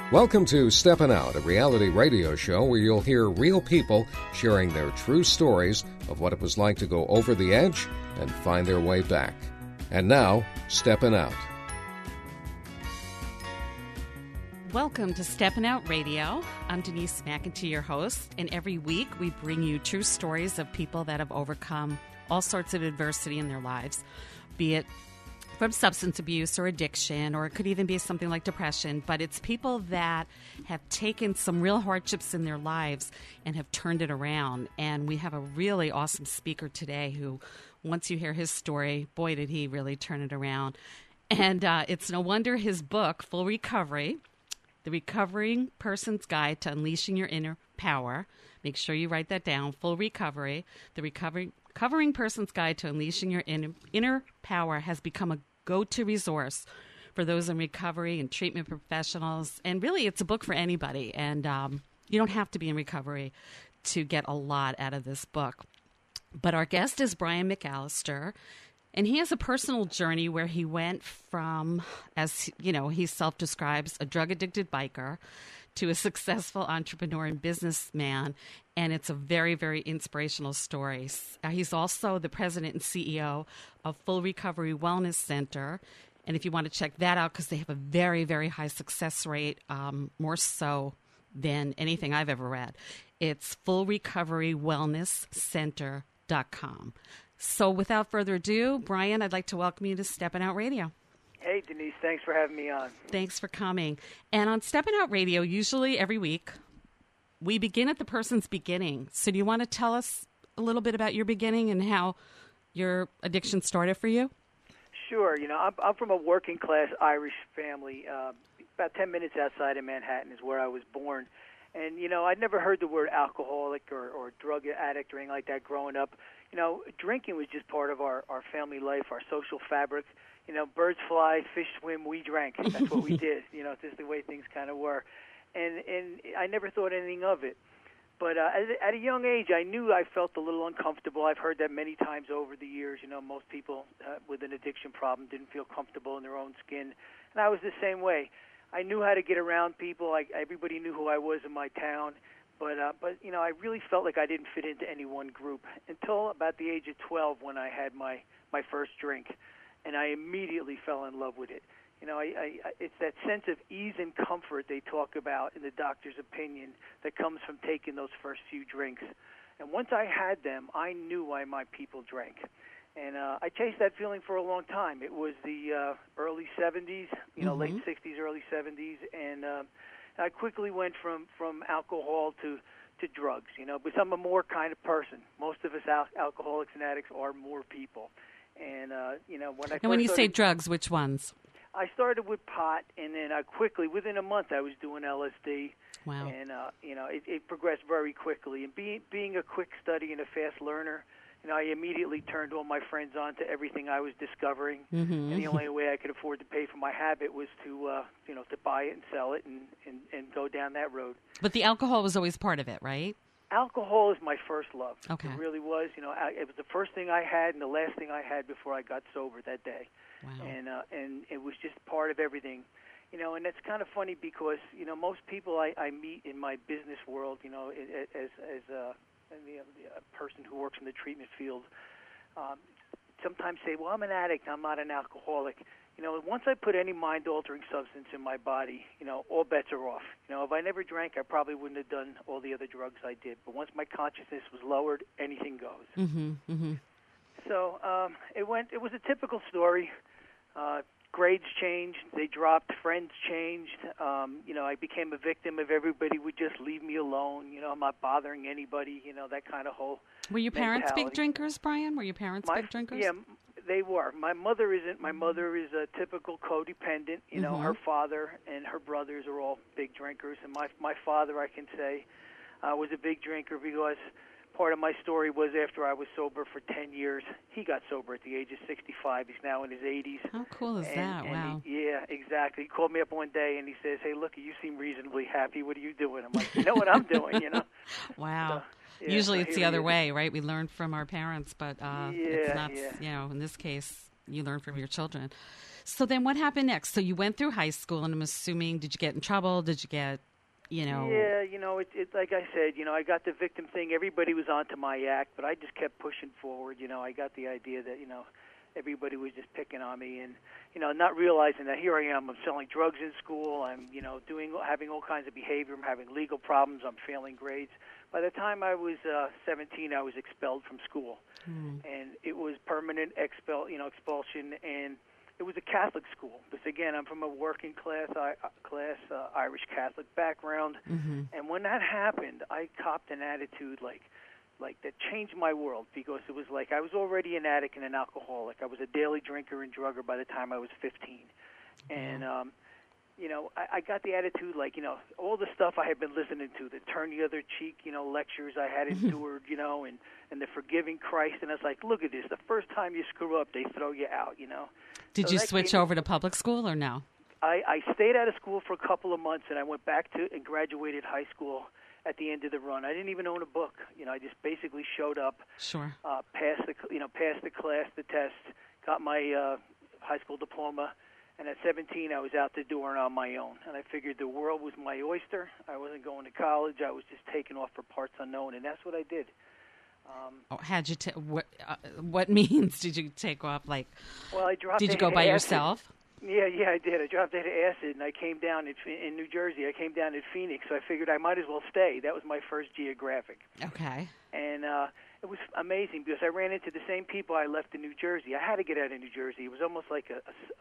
Welcome to Steppin' Out, a reality radio show where you'll hear real people sharing their true stories of what it was like to go over the edge and find their way back. And now, Steppin' Out. Welcome to Steppin' Out Radio. I'm Denise McEntee, your host, and every week we bring you true stories of people that have overcome all sorts of adversity in their lives, be it from substance abuse or addiction, or it could even be something like depression, but it's people that have taken some real hardships in their lives and have turned it around. And we have a really awesome speaker today who, once you hear his story, boy, did he really turn it around. And it's no wonder his book, Full Recovery, The Recovering Person's Guide to Unleashing Your Inner Power. Make sure you write that down, Full Recovery, The Recovering Person's Guide to Unleashing Your Inner Power has become a go-to resource for those in recovery and treatment professionals. And really, it's a book for anybody. And you don't have to be in recovery to get a lot out of this book. But our guest is Brian McAllister, and he has a personal journey where he went from, as you know, he self-describes a drug-addicted biker to a successful entrepreneur and businessman, and it's a very, very inspirational story. He's also the president and CEO of Full Recovery Wellness Center, and if you want to check that out, because they have a very, very high success rate, more so than anything I've ever read, it's fullrecoverywellnesscenter.com. So without further ado, Brian, I'd like to welcome you to Steppin' Out Radio. Hey, Denise, thanks for having me on. Thanks for coming. And on Steppin' Out Radio, usually every week, we begin at the person's beginning. So do you want to tell us a little bit about your beginning and how your addiction started for you? Sure. You know, I'm from a working-class Irish family. About 10 minutes outside of Manhattan is where I was born. And, you know, I'd never heard the word alcoholic or drug addict or anything like that growing up. You know, drinking was just part of our family life, our social fabric. You know, birds fly, fish swim, we drank. That's what we did. You know, it's just the way things kind of were. And I never thought anything of it. But at a young age, I knew I felt a little uncomfortable. I've heard that many times over the years. You know, most people with an addiction problem didn't feel comfortable in their own skin. And I was the same way. I knew how to get around people. Everybody knew who I was in my town. But you know, I really felt like I didn't fit into any one group until about the age of 12 when I had my first drink. And I immediately fell in love with it. You know, it's that sense of ease and comfort they talk about in the doctor's opinion that comes from taking those first few drinks. And once I had them, I knew why my people drank. And I chased that feeling for a long time. It was the early 70s, you know, late 60s, early 70s, and I quickly went from alcohol to drugs, you know, because I'm a more kind of person. Most of us alcoholics and addicts are more people. And, you know, when you say drugs, which ones? I started with pot, and then I quickly, within a month, I was doing LSD. Wow. And, you know, it progressed very quickly. And being a quick study and a fast learner, you know, I immediately turned all my friends on to everything I was discovering. And the only way I could afford to pay for my habit was to, you know, to buy it and sell it and go down that road. But the alcohol was always part of it, right? Alcohol is my first love. Okay. It really was. You know, it was the first thing I had and the last thing I had before I got sober that day. Wow. And it was just part of everything. You know, and it's kind of funny because, you know, most people I meet in my business world, you know, as a person who works in the treatment field, sometimes say, well, I'm an addict, I'm not an alcoholic. You know, once I put any mind-altering substance in my body, you know, all bets are off. You know, if I never drank, I probably wouldn't have done all the other drugs I did. But once my consciousness was lowered, anything goes. So it was a typical story. Grades changed, they dropped, friends changed. You know, I became a victim of everybody would just leave me alone. You know, I'm not bothering anybody, you know, that kind of whole Were your parents mentality. big drinkers, Brian? Were your parents big drinkers? Yeah, they were. My mother isn't. My mother is a typical codependent. You know, her father and her brothers are all big drinkers. And my father, I can say, was a big drinker because part of my story was after I was sober for 10 years, he got sober at the age of 65. He's now in his 80s. How cool is that? Wow. Yeah, exactly. He called me up one day and he says, hey, look, you seem reasonably happy. What are you doing? I'm like, you know what I'm doing, you know? Wow. So, yeah, usually so it's the other way, right? We learn from our parents, but it's not, you know, in this case, you learn from your children. So then what happened next? So you went through high school, and I'm assuming, did you get in trouble? Did you get, Yeah, it like I said, I got the victim thing. Everybody was onto my act, but I just kept pushing forward. I got the idea that, everybody was just picking on me, and, not realizing that here I am, I'm selling drugs in school, I'm, having all kinds of behavior, I'm having legal problems, I'm failing grades. By the time I was 17, I was expelled from school, and it was permanent expulsion, and it was a Catholic school. Because again, I'm from a working class Irish Catholic background, and when that happened, I copped an attitude like that changed my world, because it was like I was already an addict and an alcoholic. I was a daily drinker and drugger by the time I was 15, and I got the attitude like, all the stuff I had been listening to, the turn the other cheek, lectures I had endured, and the forgiving Christ, and I was like, look at this, the first time you screw up, they throw you out, Did you switch over to public school or no? I stayed out of school for a couple of months, and I went back to and graduated high school at the end of the run. I didn't even own a book. I just basically showed up, sure, passed the class, the test, got my high school diploma, and at 17 I was out the door and on my own. And I figured the world was my oyster. I wasn't going to college. I was just taking off for parts unknown, and that's what I did. How'd you what means did you take off? Like, well, I dropped. Did you go by yourself? Yeah, I did. I dropped into acid, and I came down in New Jersey. I came down in Phoenix, so I figured I might as well stay. That was my first geographic. Okay. And it was amazing because I ran into the same people I left in New Jersey. I had to get out of New Jersey. It was almost like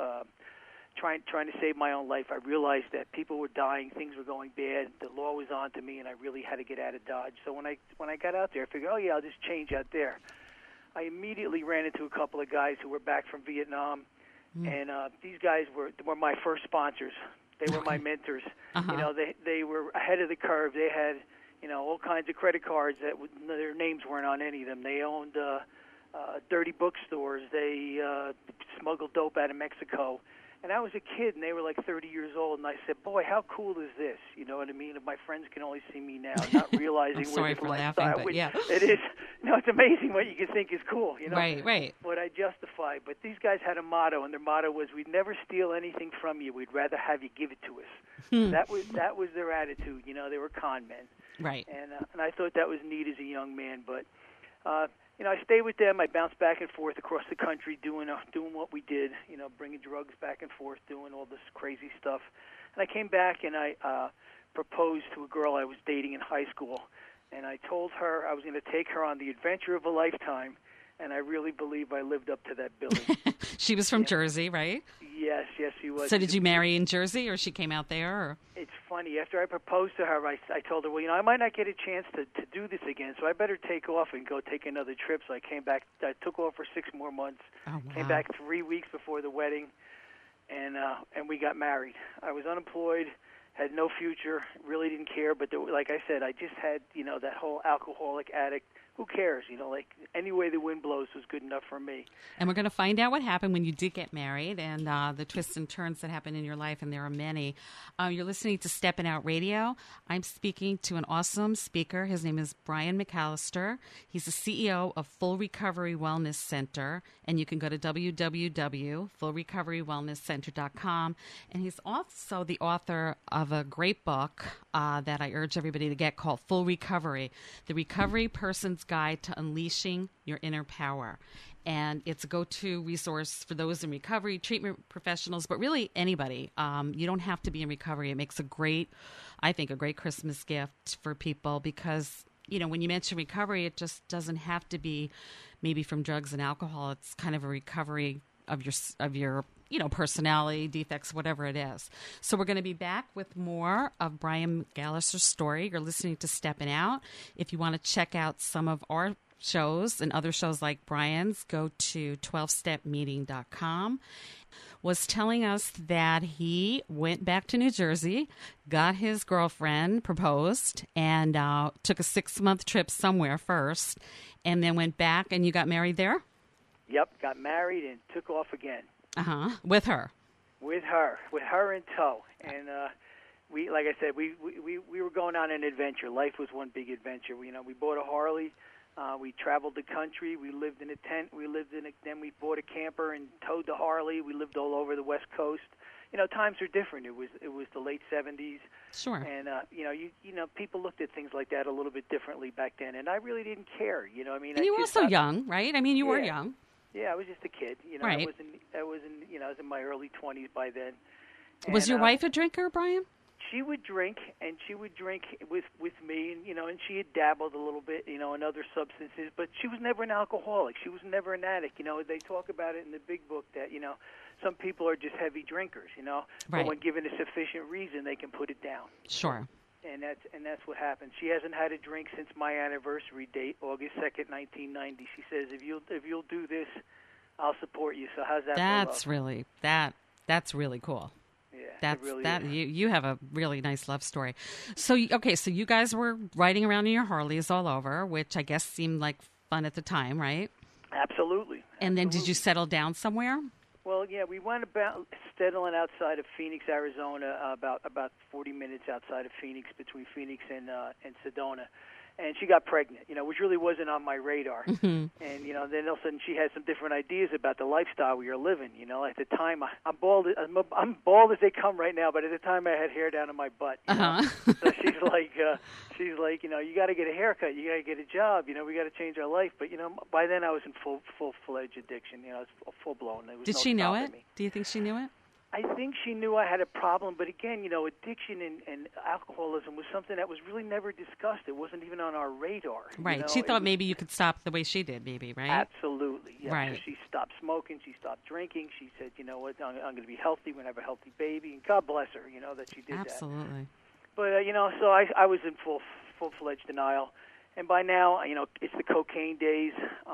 trying to save my own life. I realized that people were dying, things were going bad, the law was on to me, and I really had to get out of Dodge. So when I got out there, I figured, I'll just change out there. I immediately ran into a couple of guys who were back from Vietnam. And these guys were my first sponsors. They were my mentors. They were ahead of the curve. They had, all kinds of credit cards that their names weren't on any of them. They owned dirty bookstores. They smuggled dope out of Mexico. And I was a kid, and they were like 30 years old. And I said, "Boy, how cool is this?" You know what I mean? If my friends can only see me now, not realizing sorry where for this laughing, lifestyle. but yeah, it is. It's amazing what you can think is cool. Right. What I justify. But these guys had a motto, and their motto was, "We'd never steal anything from you. We'd rather have you give it to us." That was their attitude. They were con men. Right. And I thought that was neat as a young man. But I stayed with them. I bounced back and forth across the country doing what we did, bringing drugs back and forth, doing all this crazy stuff. And I came back and I proposed to a girl I was dating in high school. And I told her I was going to take her on the adventure of a lifetime. And I really believe I lived up to that billing. She was from Jersey, right? Yes, she was. So did you marry in Jersey, or she came out there? Or? It's funny. After I proposed to her, I told her, I might not get a chance to do this again, so I better take off and go take another trip. So I came back. I took off for 6 more months. Oh, wow. Came back 3 weeks before the wedding, and we got married. I was unemployed, had no future, really didn't care. But like I said, I just had, that whole alcoholic addict. Who cares? Any way the wind blows was good enough for me. And we're going to find out what happened when you did get married and the twists and turns that happened in your life, and there are many. You're listening to Steppin' Out Radio. I'm speaking to an awesome speaker. His name is Brian McAllister. He's the CEO of Full Recovery Wellness Center, and you can go to www.fullrecoverywellnesscenter.com. And he's also the author of a great book that I urge everybody to get called Full Recovery, The Recovery Person's Guide to Unleashing Your Inner Power. And it's a go-to resource for those in recovery, treatment professionals, but really anybody. You don't have to be in recovery. It makes a great Christmas gift for people because, when you mention recovery, it just doesn't have to be maybe from drugs and alcohol. It's kind of a recovery of your personality, defects, whatever it is. So we're going to be back with more of Brian McAllister's story. You're listening to Steppin' Out. If you want to check out some of our shows and other shows like Brian's, go to 12stepmeeting.com. Was telling us that he went back to New Jersey, got his girlfriend, proposed, and took a 6-month trip somewhere first, and then went back, and you got married there? Yep, got married and took off again. With her? With her in tow. And we, like I said, we were going on an adventure. Life was one big adventure. We bought a Harley. We traveled the country. We lived in a tent. Then we bought a camper and towed the Harley. We lived all over the West Coast. Times are different. It was the late 70s. Sure. And people looked at things like that a little bit differently back then, and I really didn't care. And you were also young, right? I mean, you were young. Yeah, I was just a kid. Right. I was in my early 20s by then. Was your wife a drinker, Brian? She would drink, and she would drink with me, and she had dabbled a little bit, in other substances, but she was never an alcoholic. She was never an addict. They talk about it in the big book that, some people are just heavy drinkers, Right. But when given a sufficient reason, they can put it down. Sure. And that's what happened. She hasn't had a drink since my anniversary date, August 2nd, 1990. She says, if you'll do this, I'll support you. So how's that? That's really cool. Yeah, it really is. You have a really nice love story. So you guys were riding around in your Harleys all over, which I guess seemed like fun at the time, right? Absolutely. And then did you settle down somewhere? Well, yeah, we went about settling outside of Phoenix, Arizona, about 40 minutes outside of Phoenix, between Phoenix and Sedona. And she got pregnant, which really wasn't on my radar. Mm-hmm. And, then all of a sudden she had some different ideas about the lifestyle we were living. At the time, I'm bald as they come right now, but at the time I had hair down to my butt. So she's like, you got to get a haircut, you got to get a job, we got to change our life. But, by then I was in full-fledged addiction, it's full-blown. Did she know it? Do you think she knew it? I think she knew I had a problem, but again, addiction and alcoholism was something that was really never discussed. It wasn't even on our radar. Right. She thought maybe you could stop the way she did, maybe, right? Absolutely. Yeah. Right. So she stopped smoking. She stopped drinking. She said, you know what, I'm going to be healthy. We're going to have a healthy baby. And God bless her, that she did Absolutely. that. But, so I was in full-fledged denial. And by now, it's the cocaine days.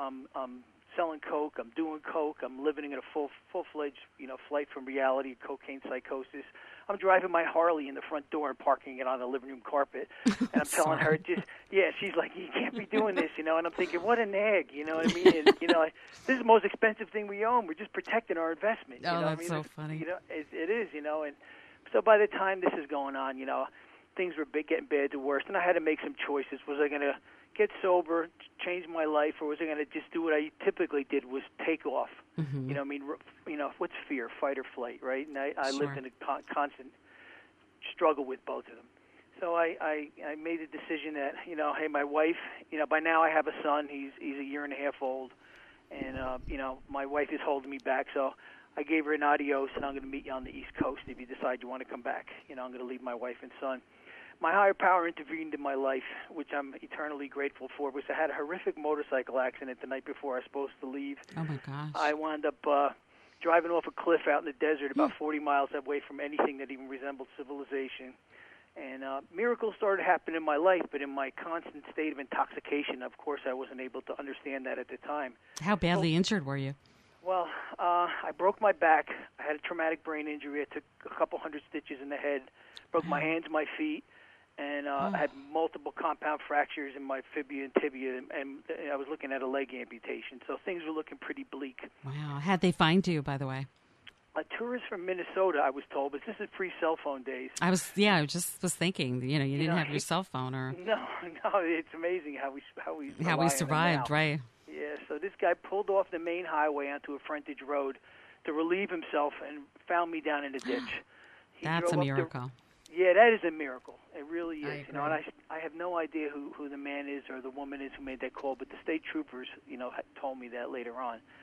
Selling coke, I'm doing coke, I'm living in a full-fledged, flight from reality, cocaine psychosis. I'm driving my Harley in the front door and parking it on the living room carpet, and I'm telling her, she's like, you can't be doing this, and I'm thinking, what a nag, you know what I mean? And, this is the most expensive thing we own. We're just protecting our investment. Oh, that's so funny. It is, and so by the time this is going on, things were getting bad to worse, and I had to make some choices. Was I going to get sober, change my life, or was I going to just do what I typically did, was take off? Mm-hmm. What's fear? Fight or flight, right? And I Sure. lived in a constant struggle with both of them. So I made the decision that, hey, my wife, by now I have a son. He's a year and a half old, and, my wife is holding me back. So I gave her an adios, and I'm going to meet you on the East Coast if you decide you want to come back. I'm going to leave my wife and son. My higher power intervened in my life, which I'm eternally grateful for, because I had a horrific motorcycle accident the night before I was supposed to leave. Oh, my gosh. I wound up driving off a cliff out in the desert about 40 miles away from anything that even resembled civilization. And miracles started happening in my life, but in my constant state of intoxication, of course, I wasn't able to understand that at the time. How badly injured were you? Well, I broke my back. I had a traumatic brain injury. I took a couple hundred stitches in the head, broke my hands, my feet. And I had multiple compound fractures in my fibula and tibia, and I was looking at a leg amputation. So things were looking pretty bleak. Wow. How'd they find you, by the way? A tourist from Minnesota, I was told, but this is pre-cell phone days. I just was thinking, you didn't have your cell phone or... No, it's amazing how we survived, right? Yeah, so this guy pulled off the main highway onto a frontage road to relieve himself and found me down in a ditch. That's a miracle. Yeah, that is a miracle. It really is. And I have no idea who the man is or the woman is who made that call, but the state troopers, told me that later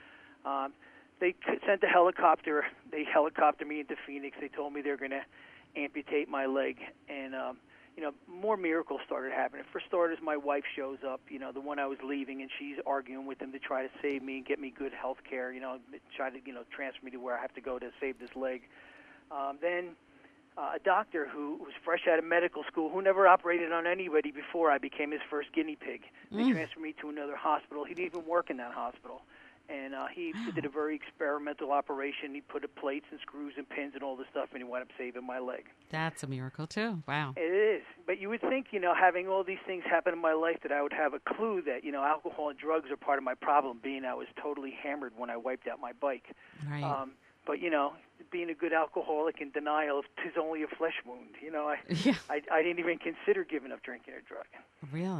on. They sent a helicopter. They helicoptered me into Phoenix. They told me they're going to amputate my leg, and more miracles started happening. For starters, my wife shows up, the one I was leaving, and she's arguing with them to try to save me and get me good health care, try to transfer me to where I have to go to save this leg. Then a doctor who was fresh out of medical school, who never operated on anybody before I became his first guinea pig. They transferred me to another hospital. He didn't even work in that hospital. And he did a very experimental operation. He put plates and screws and pins and all this stuff, and he wound up saving my leg. That's a miracle, too. Wow. It is. But you would think, having all these things happen in my life, that I would have a clue that, alcohol and drugs are part of my problem, being I was totally hammered when I wiped out my bike. Right. But, being a good alcoholic in denial, it's only a flesh wound. I didn't even consider giving up drinking or drug. Really?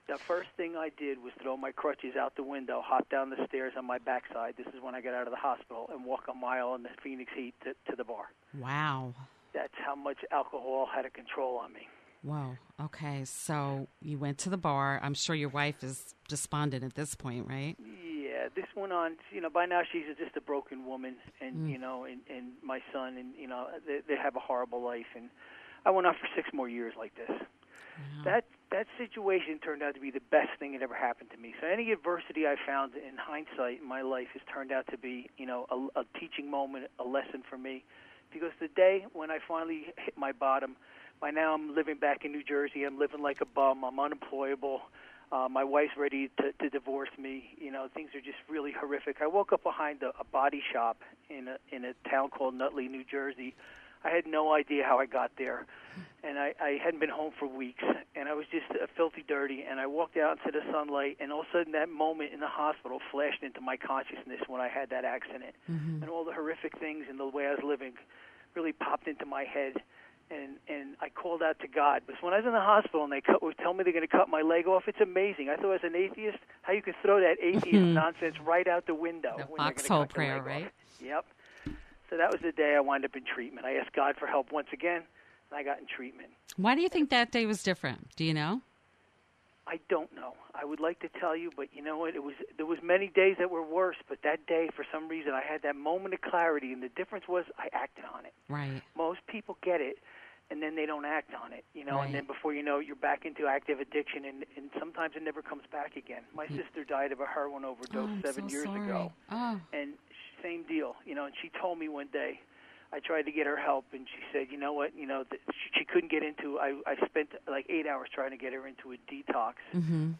The first thing I did was throw my crutches out the window, hop down the stairs on my backside. This is when I got out of the hospital, and walk a mile in the Phoenix heat to the bar. Wow. That's how much alcohol had a control on me. Whoa. Okay, so you went to the bar. I'm sure your wife is despondent at this point, right? Yeah, this went on. By now she's just a broken woman, and and my son, and they have a horrible life, and I went on for 6 more years like this. Wow. That situation turned out to be the best thing that ever happened to me. So any adversity I found in hindsight in my life has turned out to be, a teaching moment, a lesson for me. Because the day when I finally hit my bottom, by now I'm living back in New Jersey. I'm living like a bum. I'm unemployable. My wife's ready to divorce me. Things are just really horrific. I woke up behind a body shop in a town called Nutley, New Jersey. I had no idea how I got there, and I hadn't been home for weeks, and I was just filthy dirty, and I walked out into the sunlight, and all of a sudden that moment in the hospital flashed into my consciousness when I had that accident, and all the horrific things and the way I was living really popped into my head, and I called out to God. Because when I was in the hospital and they would tell me they're going to cut my leg off, it's amazing. I thought as an atheist, how you could throw that atheist nonsense right out the window. The foxhole prayer, right? Yep. So that was the day I wound up in treatment. I asked God for help once again, and I got in treatment. Why do you think that day was different? Do you know? I don't know. I would like to tell you, but you know what? There was many days that were worse, but that day, for some reason, I had that moment of clarity, and the difference was I acted on it. Right. Most people get it, and then they don't act on it, right. And then before you know it, you're back into active addiction, and sometimes it never comes back again. My sister died of a heroin overdose 7 years ago. Oh. And same deal, and she told me one day, I tried to get her help, and she said, you know what, she couldn't get into, I spent like 8 hours trying to get her into a detox, and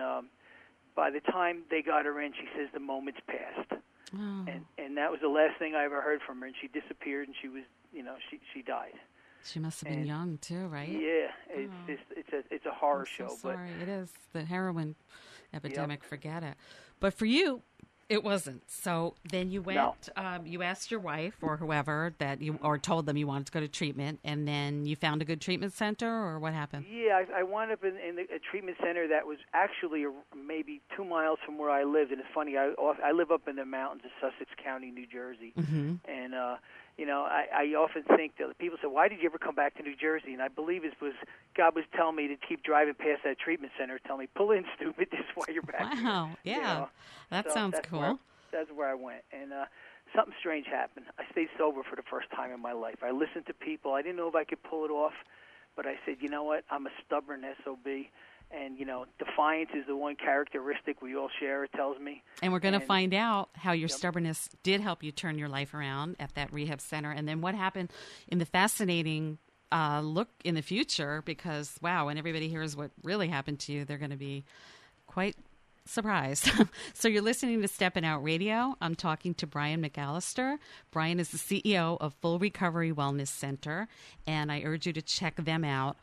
by the time they got her in, she says the moment's passed, and that was the last thing I ever heard from her, and she disappeared, and she was, she died. She must have been young too, right? Yeah, it's a horror show. Sorry, it is the heroin epidemic. Yep. Forget it. But for you, it wasn't. So then you went. No. You asked your wife or whoever or told them you wanted to go to treatment, and then you found a good treatment center, or what happened? Yeah, I wound up in a treatment center that was actually maybe 2 miles from where I lived. And it's funny, I live up in the mountains of Sussex County, New Jersey, and I often think that people say, why did you ever come back to New Jersey? And I believe it was God was telling me to keep driving past that treatment center, telling me, pull in, stupid, this is why you're back here. Wow, yeah, that sounds cool. That's where I went. And something strange happened. I stayed sober for the first time in my life. I listened to people. I didn't know if I could pull it off, but I said, you know what, I'm a stubborn SOB. And, defiance is the one characteristic we all share, it tells me. And we're going to find out how your stubbornness did help you turn your life around at that rehab center. And then what happened in the fascinating look in the future, because, wow, when everybody hears what really happened to you, they're going to be quite surprised. So you're listening to Steppin' Out Radio. I'm talking to Brian McAllister. Brian is the CEO of Full Recovery Wellness Center, and I urge you to check them out,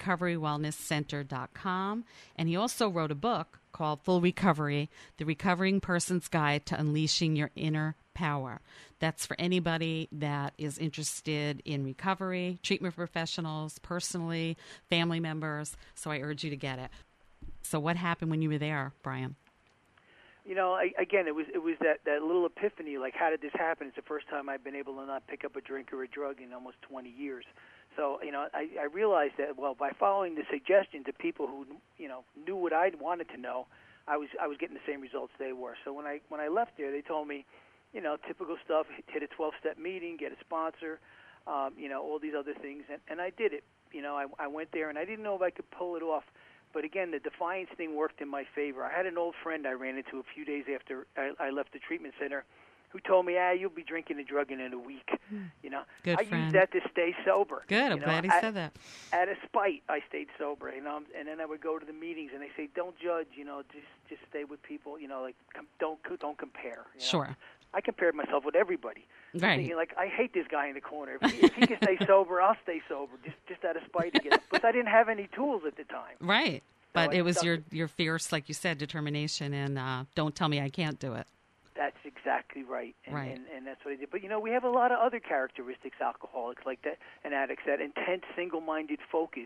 fullrecoverywellnesscenter.com. And he also wrote a book called Full Recovery, The Recovering Person's Guide to Unleashing Your Inner Power. That's for anybody that is interested in recovery, treatment professionals, personally, family members. So I urge you to get it. So what happened when you were there, Brian? Again, it was that little epiphany, like, how did this happen? It's the first time I've been able to not pick up a drink or a drug in almost 20 years. So, I realized that, well, by following the suggestions of people who, knew what I wanted to know, I was getting the same results they were. So when I left there, they told me, typical stuff, hit a 12-step meeting, get a sponsor, all these other things, and I did it. I went there, and I didn't know if I could pull it off. But again, the defiance thing worked in my favor. I had an old friend I ran into a few days after I left the treatment center who told me, you'll be drinking and drugging in a week. Good I friend. used that to stay sober. Good, I'm glad he said that. Out of spite, I stayed sober, and then I would go to the meetings, and they say, don't judge, just stay with people, don't compare. Sure. I compared myself with everybody. Right. Thinking, like, I hate this guy in the corner. If he can stay sober, I'll stay sober, just out of spite again. But I didn't have any tools at the time. Right. But it was your fierce, like you said, determination, and don't tell me I can't do it. That's exactly right. Right. And that's what I did. But, we have a lot of other characteristics, alcoholics like that, and addicts, that intense, single-minded focus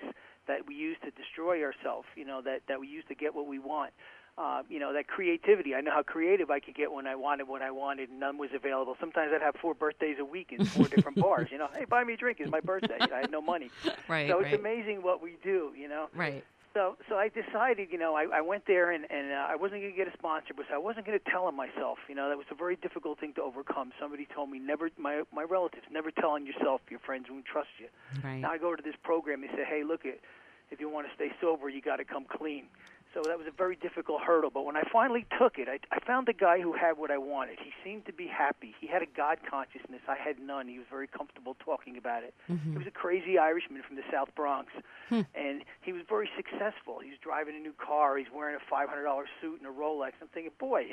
that we use to destroy ourselves, that we use to get what we want. That creativity. I know how creative I could get when I wanted and none was available. Sometimes I'd have 4 birthdays a week in 4 different bars. Hey, buy me a drink. It's my birthday. I had no money. Right. So it's amazing what we do, Right. So I decided, I went there and I wasn't going to get a sponsor, but I wasn't going to tell him myself. That was a very difficult thing to overcome. Somebody told me, my relatives, never tell on yourself. Your friends won't trust you. Right. Now I go to this program. They say, hey, look, if you want to stay sober, you got to come clean. So that was a very difficult hurdle. But when I finally took it, I found a guy who had what I wanted. He seemed to be happy. He had a God consciousness. I had none. He was very comfortable talking about it. Mm-hmm. He was a crazy Irishman from the South Bronx. And he was very successful. He was driving a new car. He's wearing a $500 suit and a Rolex. I'm thinking, boy,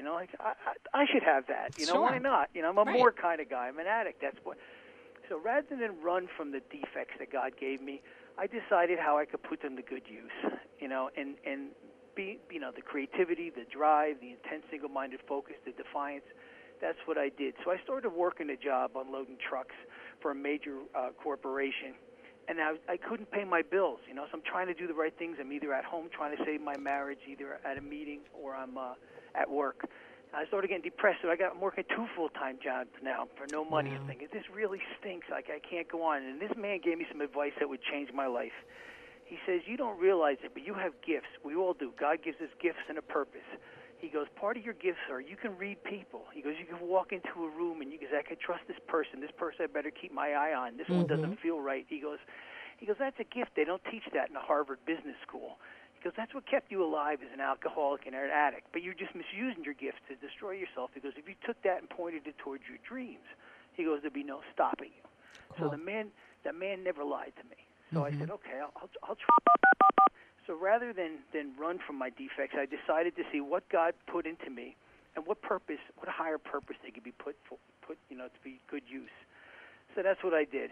I should have that. Sure. Why not? I'm a Right. more kind of guy. I'm an addict. That's what. So rather than run from the defects that God gave me, I decided how I could put them to good use, and be, the creativity, the drive, the intense single-minded focus, the defiance. That's what I did. So I started working a job unloading trucks for a major corporation, and I couldn't pay my bills, So I'm trying to do the right things. I'm either at home trying to save my marriage, either at a meeting or I'm at work. I started getting depressed, so I'm working 2 full-time jobs now for no money. I'm thinking, this really stinks. I can't go on. And this man gave me some advice that would change my life. He says, you don't realize it, but you have gifts. We all do. God gives us gifts and a purpose. He goes, part of your gifts are you can read people. He goes, you can walk into a room and you can say, I can trust this person. This person I better keep my eye on. This one doesn't feel right. He goes, that's a gift. They don't teach that in a Harvard Business School. Because that's what kept you alive as an alcoholic and an addict. But you're just misusing your gift to destroy yourself. Because if you took that and pointed it towards your dreams, he goes, there'd be no stopping you. Cool. So the man never lied to me. So I said, okay, I'll try. So rather than run from my defects, I decided to see what God put into me and what higher purpose they could be put to be good use. So that's what I did.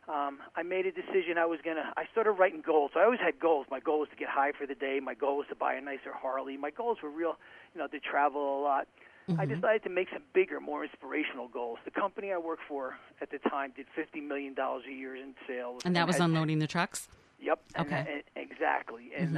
I made a decision I started writing goals. So I always had goals. My goal was to get high for the day. My goal was to buy a nicer Harley. My goals were real, to travel a lot. I decided to make some bigger, more inspirational goals. The company I worked for at the time did $50 million a year in sales. And that was unloading the trucks? Yep. Okay. Exactly. And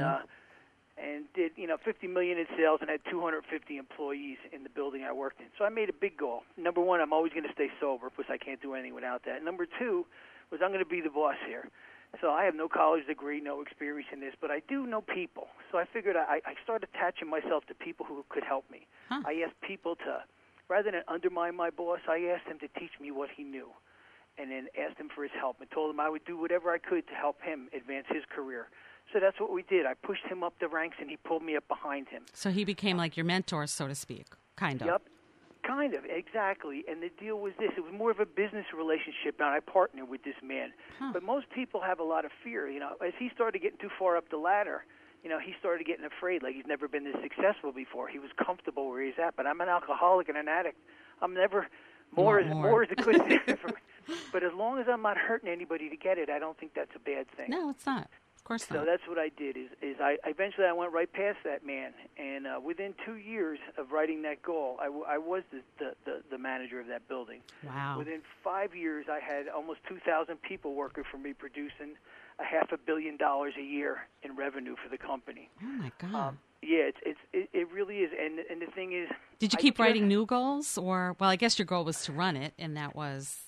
did $50 million in sales and had 250 employees in the building I worked in. So I made a big goal. Number 1, I'm always going to stay sober because I can't do anything without that. Number 2 was I'm going to be the boss here. So I have no college degree, no experience in this, but I do know people. So I figured I started attaching myself to people who could help me. Huh. I asked people to, rather than undermine my boss, I asked him to teach me what he knew, and then asked him for his help and told him I would do whatever I could to help him advance his career. So that's what we did. I pushed him up the ranks, and he pulled me up behind him. So he became like your mentor, so to speak, kind of. Yep. Kind of, exactly. And the deal was this. It was more of a business relationship, and I partnered with this man. Huh. But most people have a lot of fear. As he started getting too far up the ladder, he started getting afraid, like he's never been this successful before. He was comfortable where he's at. But I'm an alcoholic and an addict. I'm never more is a good thing for me. But as long as I'm not hurting anybody to get it, I don't think that's a bad thing. No, it's not. Of course not. So that's what I did. Is I eventually I went right past that man, and within 2 years of writing that goal, I was the manager of that building. Wow. Within 5 years, I had almost 2,000 people working for me, producing $500 million a year in revenue for the company. Oh my God. Yeah, it really is. And the thing is, did you keep writing new goals, or I guess your goal was to run it, and that was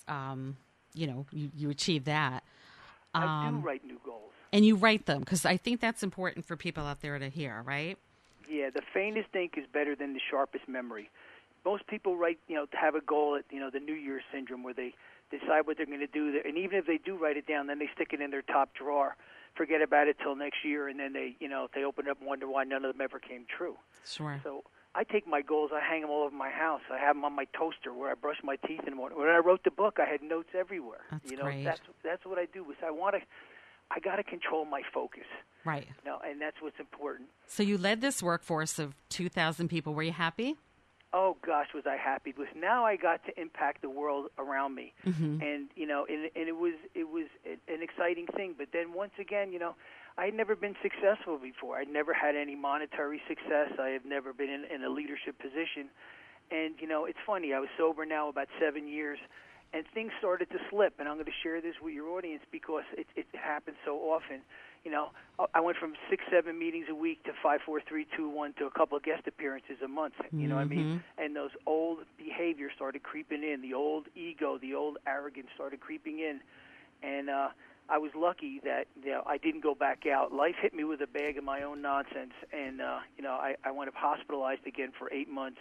you achieved that. I do write new goals. And you write them, because I think that's important for people out there to hear, right? Yeah, the faintest ink is better than the sharpest memory. Most people write, to have a goal at, the New Year's syndrome, where they decide what they're going to do. And even if they do write it down, then they stick it in their top drawer, forget about it till next year, and then they open it up and wonder why none of them ever came true. Sure. So I take my goals, I hang them all over my house. I have them on my toaster where I brush my teeth in the morning. When I wrote the book, I had notes everywhere. That's great. That's what I do. I got to control my focus. Right. And that's what's important. So you led this workforce of 2,000 people. Were you happy? Oh gosh, was I happy? Because now I got to impact the world around me, and and it was an exciting thing. But then once again, I had never been successful before. I'd never had any monetary success. I have never been in a leadership position, and it's funny. I was sober now about 7 years. And things started to slip, and I'm going to share this with your audience because it happens so often. I went from 6-7 meetings a week to 5, 4, 3, 2, 1 to a couple of guest appearances a month. You know what I mean? And those old behaviors started creeping in. The old ego, the old arrogance started creeping in. And I was lucky that I didn't go back out. Life hit me with a bag of my own nonsense, and I wound up hospitalized again for 8 months.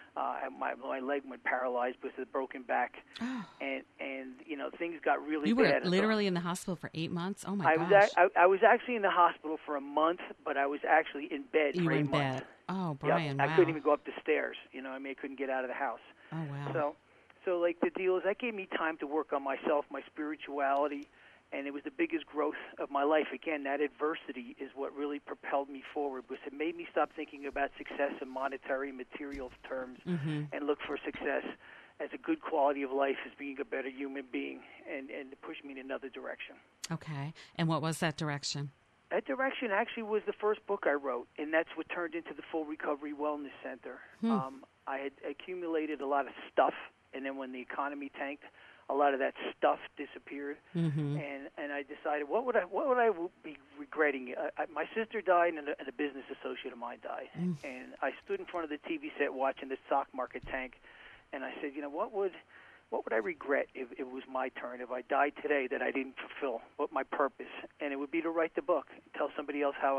My leg went paralyzed with a broken back, and things got really bad. You were literally in the hospital for 8 months? Oh, my gosh. I was actually in the hospital for a month, but I was actually in bed for 8 months. You were in bed. Oh, Brian, yep. wow. I couldn't even go up the stairs. I couldn't get out of the house. Oh, wow. So like, the deal is that gave me time to work on myself, my spirituality, and it was the biggest growth of my life. Again, that adversity is what really propelled me forward, because it made me stop thinking about success in monetary, material terms, and look for success as a good quality of life, as being a better human being, and to push me in another direction. Okay. And what was that direction? That direction actually was the first book I wrote, and that's what turned into the Full Recovery Wellness Center. I had accumulated a lot of stuff, and then when the economy tanked, a lot of that stuff disappeared, and I decided, what would I be regretting? My sister died, and a business associate of mine died, and I stood in front of the TV set watching the stock market tank, and I said, what would I regret if it was my turn, if I died today, that I didn't fulfill my purpose? And it would be to write the book, tell somebody else how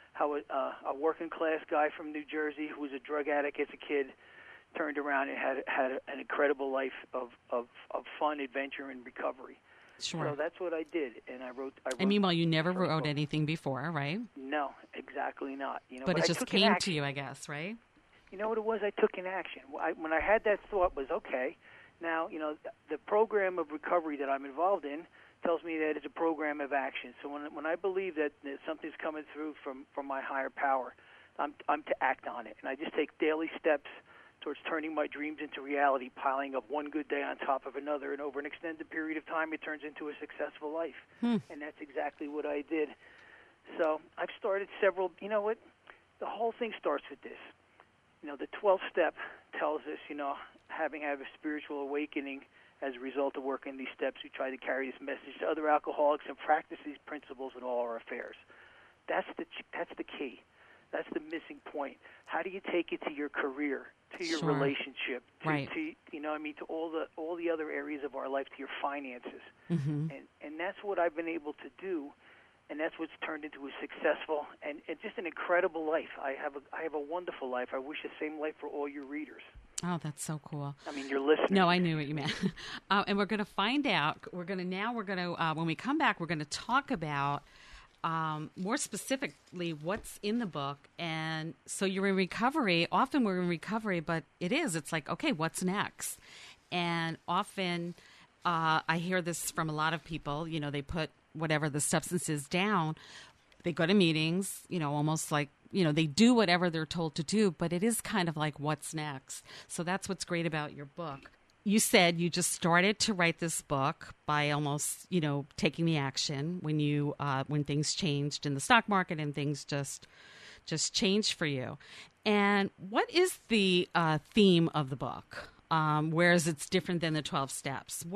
a working class guy from New Jersey who was a drug addict as a kid turned around and had an incredible life of fun, adventure, and recovery. Sure. So that's what I did, and I wrote. And meanwhile, you never wrote anything before, right? No, exactly not. But it just came to you, I guess, right? You know what it was? I took an action. When I had that thought was, okay, now, the program of recovery that I'm involved in tells me that it's a program of action. So when I believe that something's coming through from my higher power, I'm to act on it. And I just take daily steps towards turning my dreams into reality, piling up one good day on top of another, and over an extended period of time, it turns into a successful life. And that's exactly what I did. So I've started several, the whole thing starts with this. The 12th step tells us, having had a spiritual awakening as a result of working these steps, we try to carry this message to other alcoholics and practice these principles in all our affairs. That's the key. That's the missing point. How do you take it to your career, to your relationship, to all the other areas of our life, to your finances? And that's what I've been able to do, and that's what's turned into a successful and just an incredible life. I have a wonderful life. I wish the same life for all your readers. Oh, that's so cool. I mean, your listeners. No, I knew what you meant. And we're going to find out. When we come back, we're going to talk about more specifically what's in the book. And so you're in recovery. Often we're in recovery, but it's like, okay, what's next? And often I hear this from a lot of people. They put whatever the substance is down. They go to meetings, almost like, they do whatever they're told to do, but it is kind of like, what's next? So that's what's great about your book. You said you just started to write this book by almost, taking the action when things changed in the stock market and things just changed for you. And what is the theme of the book? Whereas it's different than the 12 steps.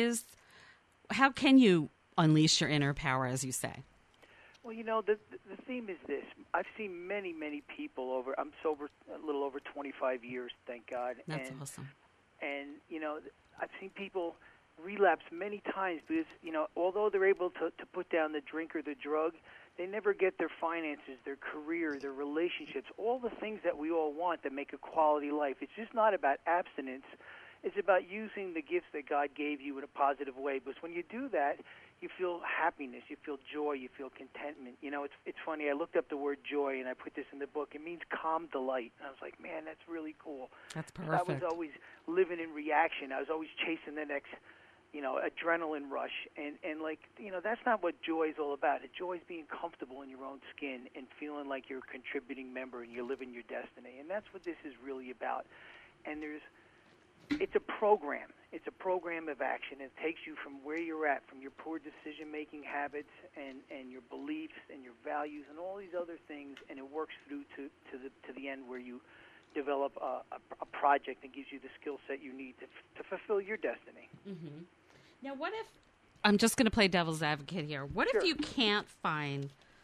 How can you unleash your inner power, as you say? Well, the theme is this. I've seen many, many people I'm sober a little over 25 years, thank God. That's awesome. And, I've seen people relapse many times because, although they're able to put down the drink or the drug, they never get their finances, their career, their relationships, all the things that we all want that make a quality life. It's just not about abstinence. It's about using the gifts that God gave you in a positive way. Because when you do that, you feel happiness, you feel joy, you feel contentment. It's funny. I looked up the word joy, and I put this in the book. It means calm delight. And I was like, man, that's really cool. That's perfect. I was always living in reaction. I was always chasing the next, adrenaline rush. And that's not what joy is all about. Joy is being comfortable in your own skin and feeling like you're a contributing member and you're living your destiny. And that's what this is really about. And it's a program. It's a program of action. It takes you from where you're at, from your poor decision-making habits and your beliefs and your values and all these other things, and it works through to the end where you develop a project that gives you the skill set you need to fulfill your destiny. Now, what if, I'm just going to play devil's advocate here, what Sure. if you can't find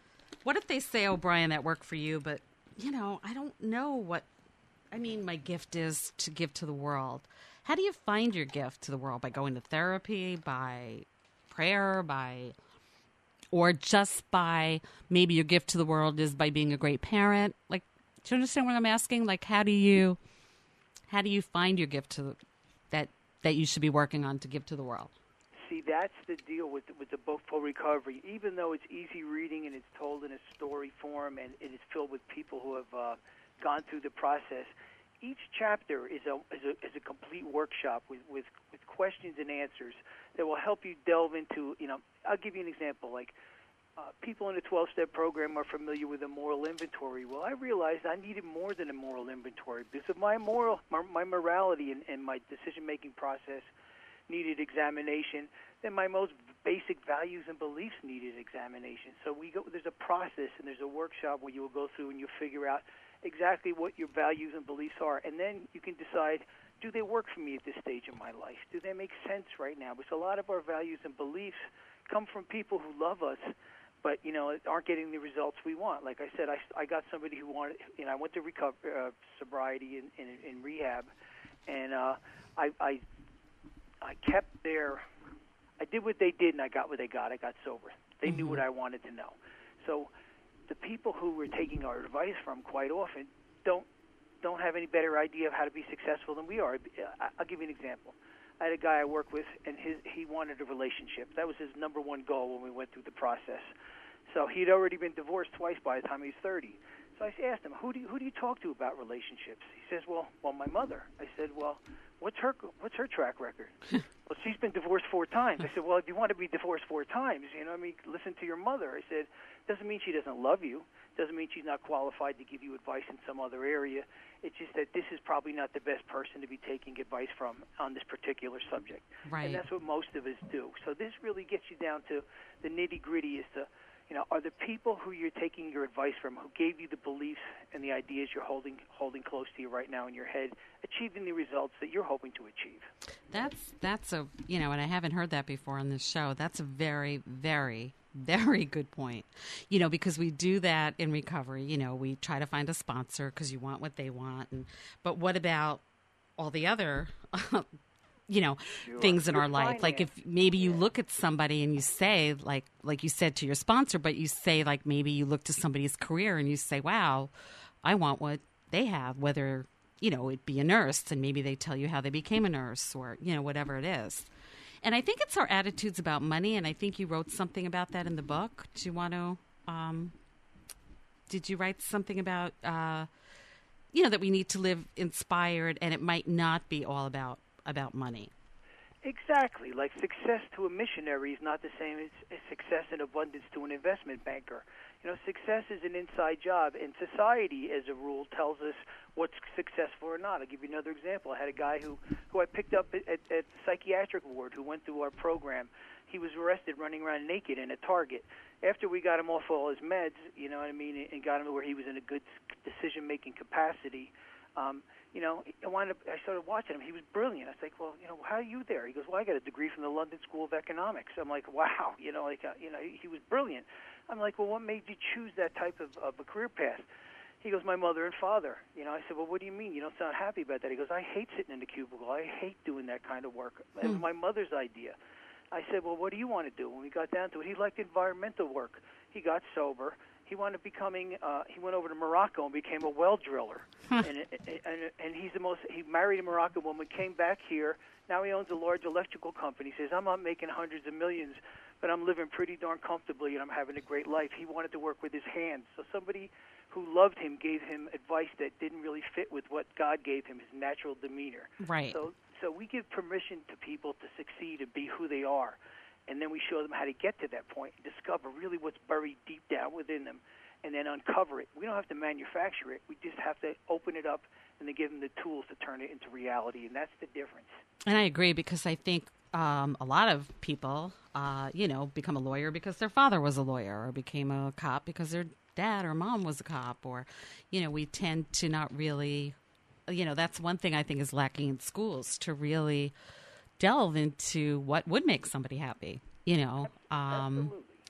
What if they say, oh, Brian, that worked for you, but, I don't know what, my gift is to give to the world. How do you find your gift to the world? By going to therapy, by prayer, or just by maybe your gift to the world is by being a great parent? Like, do you understand what I'm asking? Like, how do you find your gift that you should be working on to give to the world? See, that's the deal with the book for recovery. Even though it's easy reading and it's told in a story form and it is filled with people who have gone through the process, each chapter is a complete workshop with questions and answers that will help you delve into. I'll give you an example. Like people in the 12-step program are familiar with a moral inventory. Well, I realized I needed more than a moral inventory because of my morality and my decision-making process needed examination, then my most basic values and beliefs needed examination. So there's a process and there's a workshop where you will go through and you'll figure out exactly what your values and beliefs are, and then you can decide, do they work for me at this stage of my life? Do they make sense right now? Because a lot of our values and beliefs come from people who love us, but aren't getting the results we want. Like I said, I got somebody who wanted. I went to sobriety in rehab, and I kept I did what they did, and I got what they got. I got sober. They knew what I wanted to know. So the people who we're taking our advice from quite often don't have any better idea of how to be successful than we are. I'll give you an example. I had a guy I work with, and he wanted a relationship. That was his number one goal when we went through the process. So he'd already been divorced twice by the time he was 30. So I asked him, who do you talk to about relationships? He says, well, my mother. I said, well, what's her track record? Well, she's been divorced 4 times. I said, well, if you want to be divorced 4 times, listen to your mother. I said, doesn't mean she doesn't love you. Doesn't mean she's not qualified to give you advice in some other area. It's just that this is probably not the best person to be taking advice from on this particular subject. Right. And that's what most of us do. So this really gets you down to the nitty-gritty as to, are the people who you're taking your advice from, who gave you the beliefs and the ideas you're holding close to you right now in your head, achieving the results that you're hoping to achieve? That's a, and I haven't heard that before on this show. That's a very, very, very good point. Because we do that in recovery. We try to find a sponsor because you want what they want. But what about all the other things in our life? Like if maybe you look at somebody and you say, like you said to your sponsor, but you say, like, maybe you look to somebody's career and you say, wow, I want what they have, whether, it be a nurse, and maybe they tell you how they became a nurse or, whatever it is. And I think it's our attitudes about money, and I think you wrote something about that in the book. Do you want to, did you write something about, that we need to live inspired and it might not be all about money? Exactly. Like success to a missionary is not the same as success and abundance to an investment banker. Success is an inside job, and society, as a rule, tells us what's successful or not. I'll give you another example. I had a guy who I picked up at the psychiatric ward who went through our program. He was arrested running around naked in a Target. After we got him off all his meds, and got him to where he was in a good decision-making capacity, I started watching him. He was brilliant. I was like, well, how are you there? He goes, well, I got a degree from the London School of Economics. I'm like, wow, he was brilliant. I'm like, well, what made you choose that type of a career path? He goes, my mother and father. I said, well, what do you mean? You don't sound happy about that. He goes, I hate sitting in the cubicle. I hate doing that kind of work. It was my mother's idea. I said, well, what do you want to do? When we got down to it, he liked environmental work. He got sober. He wound up he went over to Morocco and became a well driller. and he married a Moroccan woman, came back here. Now he owns a large electrical company. He says, I'm not making hundreds of millions, but I'm living pretty darn comfortably and I'm having a great life. He wanted to work with his hands. So somebody who loved him gave him advice that didn't really fit with what God gave him, his natural demeanor. Right. So we give permission to people to succeed and be who they are. And then we show them how to get to that point and discover really what's buried deep down within them and then uncover it. We don't have to manufacture it. We just have to open it up and then give them the tools to turn it into reality, and that's the difference. And I agree, because I think a lot of people, become a lawyer because their father was a lawyer, or became a cop because their dad or mom was a cop, or, we tend to not really, that's one thing I think is lacking in schools, to really delve into what would make somebody happy, Absolutely.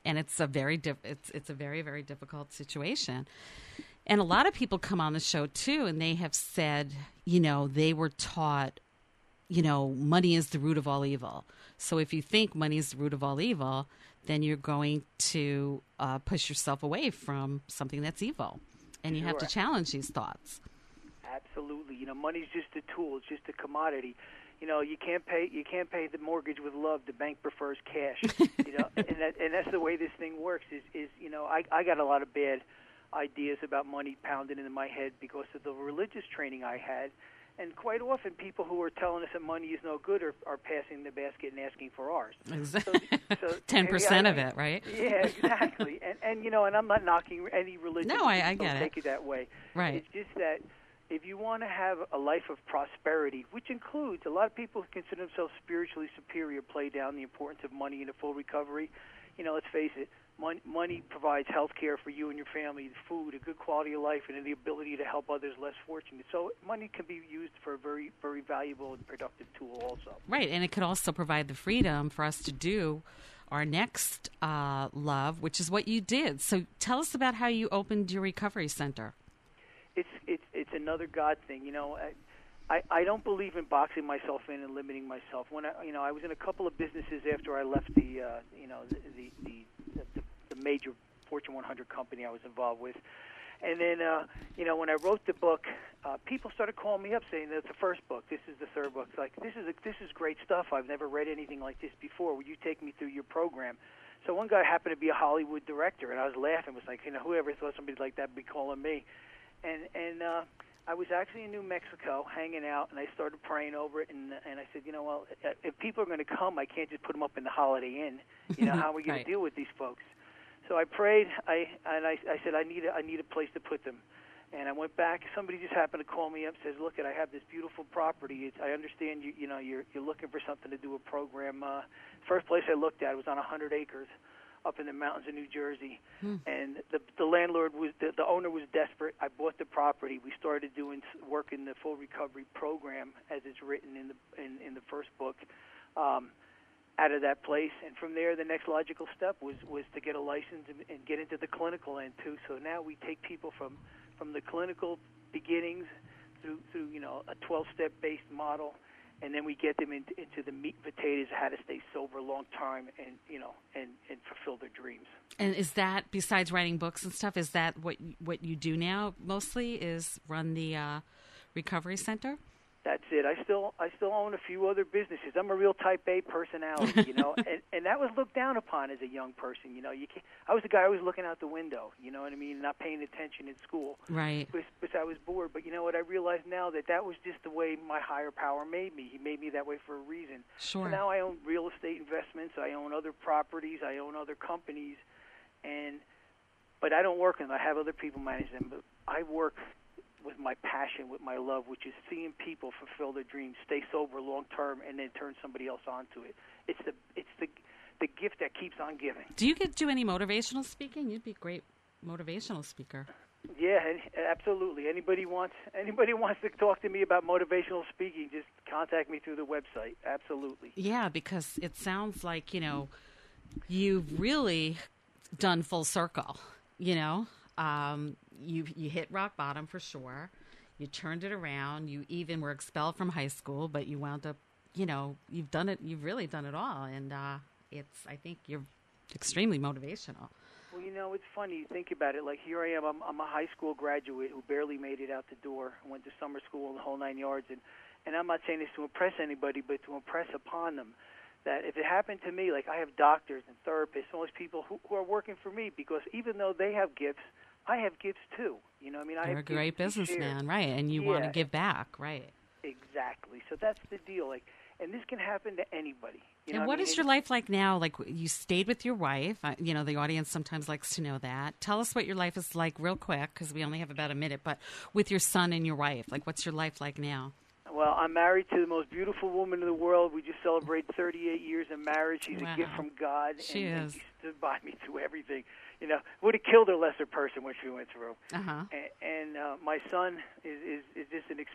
And it's a very it's a very, very difficult situation. And a lot of people come on the show too, and they have said, they were taught, money is the root of all evil. So if you think money is the root of all evil, then you're going to push yourself away from something that's evil. And you have to challenge these thoughts. Absolutely. Money's just a tool. It's just a commodity. You can't pay the mortgage with love. The bank prefers cash. And that's the way this thing works. I got a lot of bad ideas about money pounded into my head because of the religious training I had. And quite often, people who are telling us that money is no good are passing the basket and asking for ours. Exactly. So 10% of it, right? Yeah, exactly. And I'm not knocking any religion. No, I get it. Take it that way. Right. It's just that if you want to have a life of prosperity, which includes a lot of people who consider themselves spiritually superior, play down the importance of money in a full recovery. Let's face it. Money provides health care for you and your family, food, a good quality of life, and the ability to help others less fortunate. So money can be used for a very, very valuable and productive tool also. Right, and it could also provide the freedom for us to do our next love, which is what you did. So tell us about how you opened your recovery center. It's another God thing. I don't believe in boxing myself in and limiting myself. When I was in a couple of businesses after I left the major Fortune 100 company I was involved with, and then when I wrote the book, people started calling me up saying that's the first book, this is the third book. It's like this is great stuff. I've never read anything like this before. Will you take me through your program? So one guy happened to be a Hollywood director, and I was laughing. Was like, whoever thought somebody like that would be calling me, and I was actually in New Mexico hanging out, and I started praying over it, and I said, if people are going to come, I can't just put them up in the Holiday Inn. How are we going to deal with these folks? So I prayed, I said, I need a place to put them. And I went back. Somebody just happened to call me up and says, look, I have this beautiful property. I understand you're looking for something to do a program. First place I looked at was on 100 acres up in the mountains of New Jersey. And the landlord the owner was desperate. I bought the property. We started doing work in the full recovery program as it's written in the first book. Out of that place, and from there, the next logical step was to get a license and get into the clinical end too. So now we take people from the clinical beginnings through a 12-step based model, and then we get them into the meat and potatoes of how to stay sober a long time and fulfill their dreams. And is that, besides writing books and stuff, is that what you do now mostly, is run the recovery center? That's it. I still own a few other businesses. I'm a real Type A personality, and that was looked down upon as a young person. I was the guy always looking out the window, not paying attention in school. Right. Because I was bored. But you know what? I realize now that was just the way my higher power made me. He made me that way for a reason. Sure. So now I own real estate investments. I own other properties. I own other companies, but I don't work them. I have other people manage them. But I work with my passion, with my love, which is seeing people fulfill their dreams, stay sober long term, and then turn somebody else onto it. It's the gift that keeps on giving. Do you do any motivational speaking? You'd be a great motivational speaker. Yeah, absolutely. Anybody wants to talk to me about motivational speaking, just contact me through the website. Absolutely. Yeah, because it sounds like you've really done full circle. You hit rock bottom for sure. You turned it around. You even were expelled from high school, but you wound up, you've done it. You've really done it all, and I think you're extremely motivational. Well, it's funny. You think about it. Like, here I am. I'm a high school graduate who barely made it out the door. Went to summer school and the whole 9 yards. And I'm not saying this to impress anybody, but to impress upon them that if it happened to me, like, I have doctors and therapists, all these people who are working for me, because even though they have gifts, I have gifts too. You're a great businessman, right? And you want to give back, right? Exactly. So that's the deal. And this can happen to anybody. And what is your life like now? Like, you stayed with your wife. The audience sometimes likes to know that. Tell us what your life is like real quick, because we only have about a minute. But with your son and your wife, like, what's your life like now? Well, I'm married to the most beautiful woman in the world. We just celebrated 38 years of marriage. She's a gift from God. She is. And she stood by me through everything. Would have killed a lesser person what she went through. Uh-huh. And my son is just an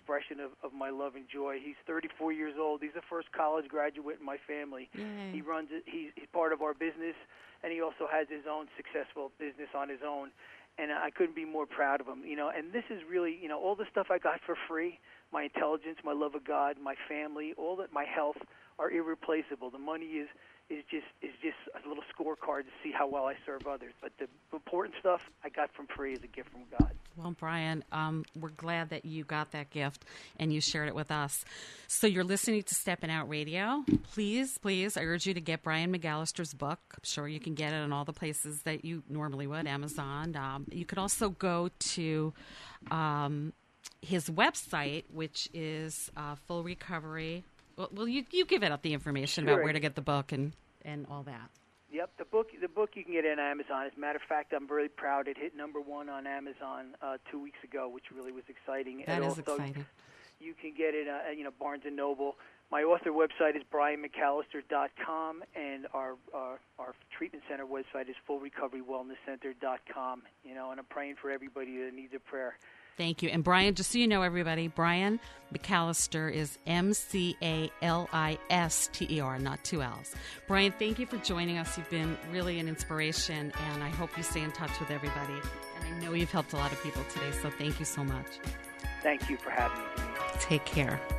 expression of my love and joy. He's 34 years old. He's the first college graduate in my family. Yay. He runs it. He's part of our business, and he also has his own successful business on his own. And I couldn't be more proud of him. And this is really, all the stuff I got for free, my intelligence, my love of God, my family, all that, my health, are irreplaceable. The money is just a little scorecard to see how well I serve others. But the important stuff I got from free as a gift from God. Well, Brian, we're glad that you got that gift and you shared it with us. So you're listening to Steppin' Out Radio. Please, I urge you to get Brian McAllister's book. I'm sure you can get it in all the places that you normally would, Amazon. You could also go to his website, which is Full Recovery. Well, you give it up the information about where to get the book and all that. Yep, the book you can get on Amazon. As a matter of fact, I'm really proud. It hit #1 on Amazon 2 weeks ago, which really was exciting. That is exciting. You can get it at Barnes & Noble. My author website is brianmcallister.com, and our treatment center website is fullrecoverywellnesscenter.com. And I'm praying for everybody that needs a prayer. Thank you. And Brian, just so you know, everybody, Brian McAllister is McAllister, not 2 L's. Brian, thank you for joining us. You've been really an inspiration, and I hope you stay in touch with everybody. And I know you've helped a lot of people today, so thank you so much. Thank you for having me, Denise. Take care.